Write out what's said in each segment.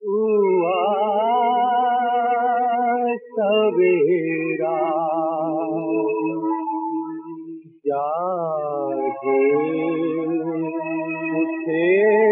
हुआ सवेरा जागे उठे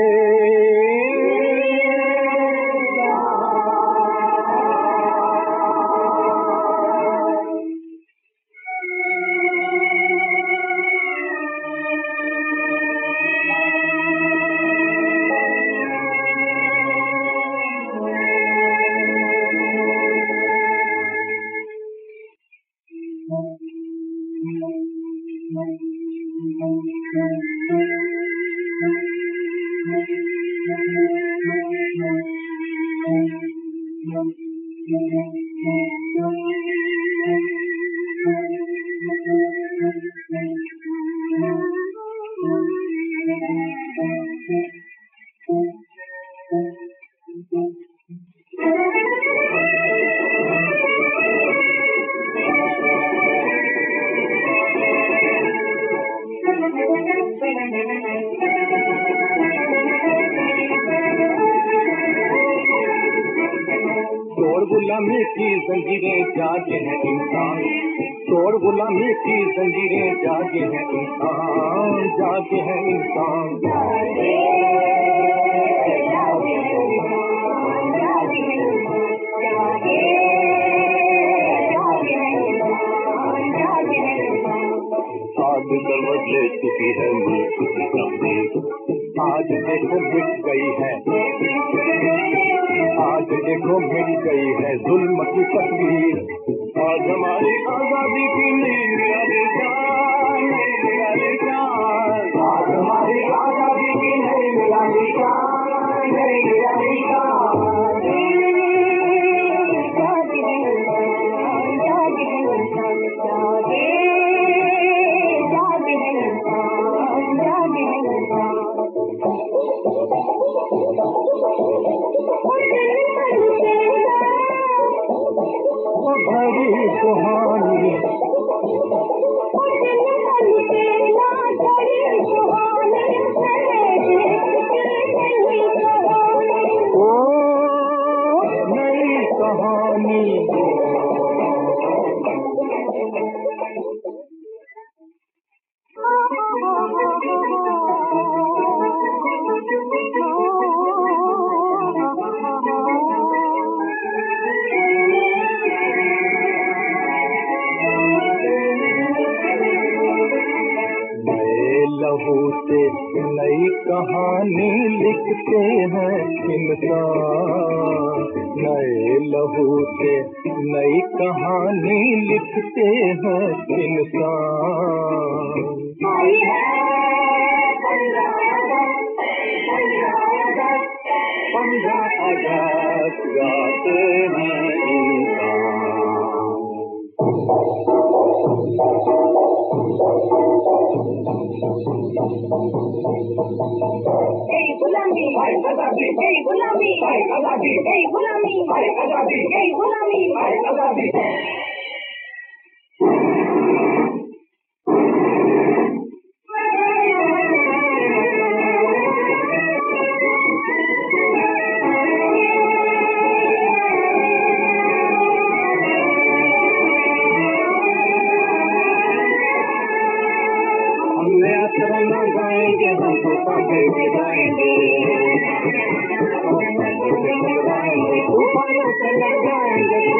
गुलामी की जंजीरें जागे हैं इंसान, तोड़ गुलामी की जंजीरें जागे हैं इंसान, जागे हैं इंसान। आज करवट ले चुकी है मुल्क की तकदीर, आज देखो मिट गई है, आज देखो मिट गई है जुल्म की तस्वीर। आज हमारी आजादी की नई जान, आज हमारी आजादी की नई जान, नई बड़ी सुहानी ओ नई कहानी। लहू से नई कहानी लिखते हैं इंसान, नए लहू से नई कहानी लिखते हैं इंसान। 15 अगस्त गाते हैं इंसान। गुलामी भाई आजादी, गुलामी भाई आजादी, गुलामी भाई आजादी, गुलामी भाई आजादी। हमने असरना गाएंगे, हमको पापे गिराएंगे, ऊपर से लगाएंगे।